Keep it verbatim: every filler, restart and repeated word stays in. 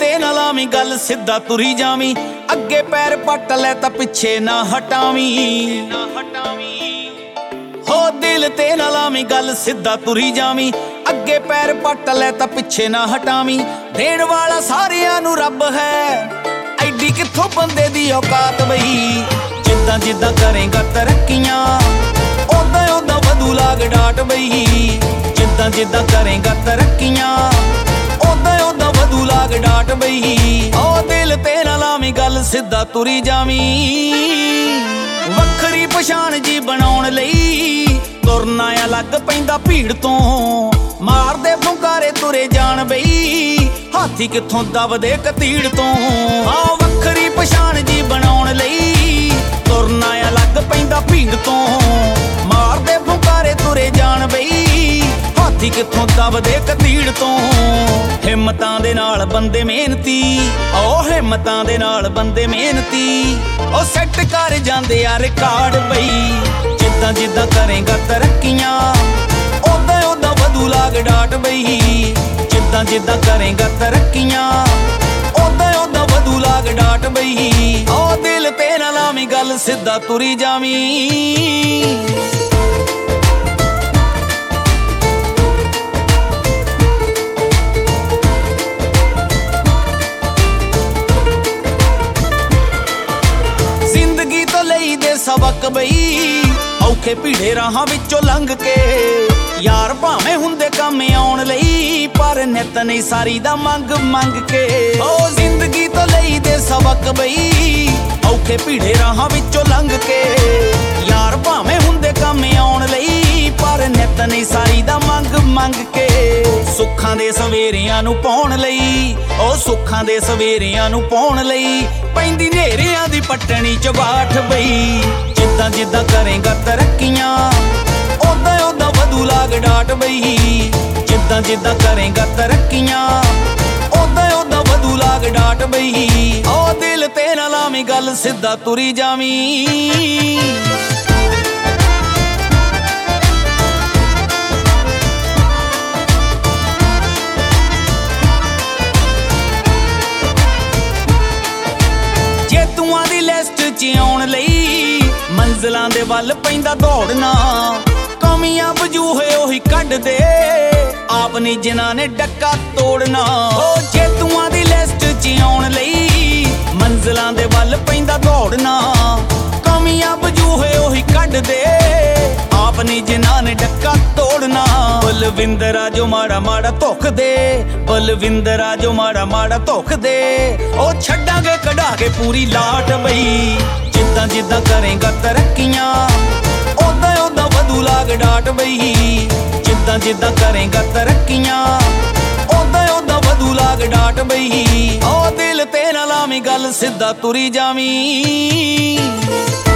ਤੇ ਨਾ ਲਾਵੀਂ ਗੱਲ, ਸਿੱਧਾ ਤੁਰੀ ਜਾਵੀਂ। ਅੱਗੇ ਪੈਰ ਪੱਟ ਲੈ ਤਾਂ ਪਿੱਛੇ ਨਾ ਹਟਾਵੀਂ। ਹੋ ਦਿਲ ਤੇ ਨਾ ਲਾਵੀਂ ਗੱਲ, ਸਿੱਧਾ ਤੁਰੀ ਜਾਵੀਂ। ਅੱਗੇ ਪੈਰ ਪੱਟ ਲੈ ਤਾਂ ਪਿੱਛੇ ਨਾ ਹਟਾਵੀਂ। ਦੇਣ ਵਾਲਾ ਸਾਰਿਆਂ ਨੂੰ ਰੱਬ ਹੈ, ਐਡੀ ਕਿੱਥੋਂ ਬੰਦੇ ਦੀ ਔਕਾਤ ਬਈ। ਜਿੱਦਾਂ ਜਿੱਦਾਂ ਕਰੇਗਾ ਤਰੱਕੀਆਂ, ਉਦਾਂ ਉਦਾਂ ਵਧੂ ਲਾਗ ਡਾਟ ਬਈ। ਜਿੱਦਾਂ ਜਿੱਦਾਂ ਕਰੇਗਾ ਤਰੱਕੀਆਂ, ਉਦਾਂ ਉਦਾਂ ਵਧੂ ਲਾਗ ਡਾਟ ਬਈ। ਓ ਦਿਲ ਤੇ ਨਾ ਲਾਵੀਂ ਗੱਲ, ਸਿੱਧਾ ਤੁਰੀ ਜਾਵੀਂ। ਵੱਖਰੀ ਪਛਾਣ ਜੀ ਬਣਾਉਣ ਲਈ ਤੁਰਨਾ ਅਲੱਗ ਪੈਂਦਾ ਭੀੜ ਤੋਂ। ਮਾਰਦੇ ਫੁੰਕਾਰੇ ਤੁਰੇ ਜਾਣ ਬਈ, ਹਾਥੀ ਕਿੱਥੋਂ ਦਬਦੇ ਕਤੀੜ ਤੋਂ। ਹਾਂ ਵੱਖਰੀ ਪਛਾਣ ਜੀ ਬਣਾਉਣ ਲਈ ਤੁਰਨਾ ਅਲੱਗ ਪੈਂਦਾ ਭੀੜ ਤੋਂ। ਮਾਰਦੇ ਫੁੰਕਾਰੇ ਤੁਰੇ ਜਾਣ ਬਈ, ਹਾਥੀ ਕਿੱਥੋਂ ਦਬਦੇ ਕਤੀੜ ਤੋਂ। ਹਿੰਮਤਾਂ ਦੇ ਨਾਲ ਬੰਦੇ ਮਿਹਨਤੀ, ਓ ਹਿੰਮਤਾਂ ਦੇ ਨਾਲ ਬੰਦੇ ਮਿਹਨਤੀ, ਓ ਸੈੱਟ ਕਰ ਜਾਂਦੇ ਆ ਰਿਕਾਰਡ ਬਈ। ਜਿੱਦਾਂ ਜਿੱਦਾਂ ਕਰੇਗਾ ਤਰੱਕੀਆਂ, ਉਦਾਂ ਉਦਾਂ ਵਧੂ ਲਾਗ ਡਾਟ ਬਈ। ਜਿੱਦਾਂ ਜਿੱਦਾਂ ਕਰੇਗਾ ਤਰੱਕੀਆਂ, ਉਦਾਂ ਉਦਾਂ ਵਧੂ ਲਾਗ ਡਾਟ ਬਈ। ਓ ਦਿਲ ਤੇ ਨਾ ਲਾਵੀਂ ਗੱਲ, ਸਿੱਧਾ ਤੁਰੀ ਜਾਵੀਂ। ਜ਼ਿੰਦਗੀ ਤੋਂ ਲਈ ਦੇ ਸਬਕ ਬਈ, ਔਖੇ ਭੀੜੇ ਰਾਹਾਂ ਵਿੱਚੋਂ ਲੰਘ ਕੇ। ਯਾਰ ਭਾਵੇਂ ਹੁੰਦੇ ਕੰਮ ਆਉਣ ਲਈ, ਪਰ ਨਿਤ ਨਹੀਂ ਸਾਰੀ ਦਾ ਮੰਗ ਮੰਗ ਕੇ। ਓ ਜ਼ਿੰਦਗੀ ਤੋਂ ਲਈ ਦੇ ਸਬਕ ਬਈ, ਔਖੇ ਭੀੜੇ ਰਾਹਾਂ ਵਿੱਚੋਂ ਲੰਘ ਕੇ। ਯਾਰ ਭਾਵੇਂ ਹੁੰਦੇ ਕੰਮ ਆਉਣ ਲਈ, ਪਰ ਨਿਤ ਨਹੀਂ ਸਾਰੀ ਦਾ ਮੰਗ ਮੰਗ ਕੇ। ਸੁੱਖਾਂ ਦੇ ਸਵੇਰਿਆਂ ਨੂੰ ਪਾਉਣ ਲਈ, ਓ ਸੁੱਖਾਂ ਦੇ ਸਵੇਰਿਆਂ ਨੂੰ ਪਾਉਣ ਲਈ, ਪੈਂਦੀ ਨੇਰਿਆਂ ਦੀ ਪੱਟਣੀ ਚ ਬਾਠ ਬਈ। ਜਿੱਦਾਂ ਜਿੱਦਾਂ ਕਰੇਗਾ ਤਰੱਕੀਆਂ, ਉਦਾਂ ਉਦਾਂ ਵਧੂ ਲਾਗ ਡਾਟ ਬਈ। ਜਿੱਦਾਂ ਜਿੱਦਾਂ ਕਰੇਗਾ ਤਰੱਕੀਆਂ, ਉਦਾਂ ਉਦਾਂ ਵਧੂ ਲਾਗ ਡਾਟ ਬਈ। ਓ ਦਿਲ ਤੇ ਨਾ ਲਾਵੀਂ ਗੱਲ, ਸਿੱਧਾ ਤੁਰੀ ਜਾਵੀਂ। ਜੇਤੂਆਂ ਦੀ ਲਿਸਟ 'ਚ ਆਉਣ ਲਈ, ਮੰਜ਼ਿਲਾਂ ਦੇ ਵੱਲ ਪੈਂਦਾ ਦੌੜਨਾ। ਕਮੀਆਂ ਵਜੂਹੇ ਉਹੀ ਕੱਢਦੇ, ਆਪ ਨੀ ਜਿਨ੍ਹਾਂ ਨੇ ਡੱਕਾ ਤੋੜਨਾ। ਓ ਜੇਤੂਆਂ ਦੀ ਲਿਸਟ 'ਚ ਆਉਣ ਲਈ, ਮੰਜ਼ਿਲਾਂ ਦੇ ਵੱਲ ਪੈਂਦਾ ਦੌੜਨਾ। ਕਮੀਆਂ ਵਜੂਹੇ ਉਹੀ ਕੱਢਦੇ, ਆਪ ਨੀ ਜਿਨ੍ਹਾਂ ਨੇ ਡੱਕਾ ਤੋੜਨਾ। ਬਲਵਿੰਦਰਾ ਜੋ ਮਾੜਾ ਮਾੜਾ ਧੁੱਖ ਦੇ, ਬਲਵਿੰਦਰਾ ਜੋ ਮਾੜਾ ਮਾੜਾ ਧੁੱਖ ਦੇ, ਉਹ ਛੱਡਾਂਗੇ ਕਢਾ ਕੇ ਪੂਰੀ ਲਾਟ ਬਈ। ਜਿੱਦਾਂ ਜਿੱਦਾਂ ਕਰੇਗਾ ਤਰੱਕੀਆਂ, ਉਦਾਂ ਉਦਾਂ ਵਧੂ ਲਾਗ ਡਾਟ ਬਈ। ਜਿੱਦਾਂ ਜਿੱਦਾਂ ਕਰੇਗਾ ਤਰੱਕੀਆਂ, ਉਦਾਂ ਉਦਾਂ ਵਧੂ ਲਾਗ ਡਾਟ ਬਈ। ਓ ਦਿਲ ਤੇ ਨਾ ਲਾਵੀਂ ਗੱਲ, ਸਿੱਧਾ ਤੁਰੀ ਜਾਵੀਂ।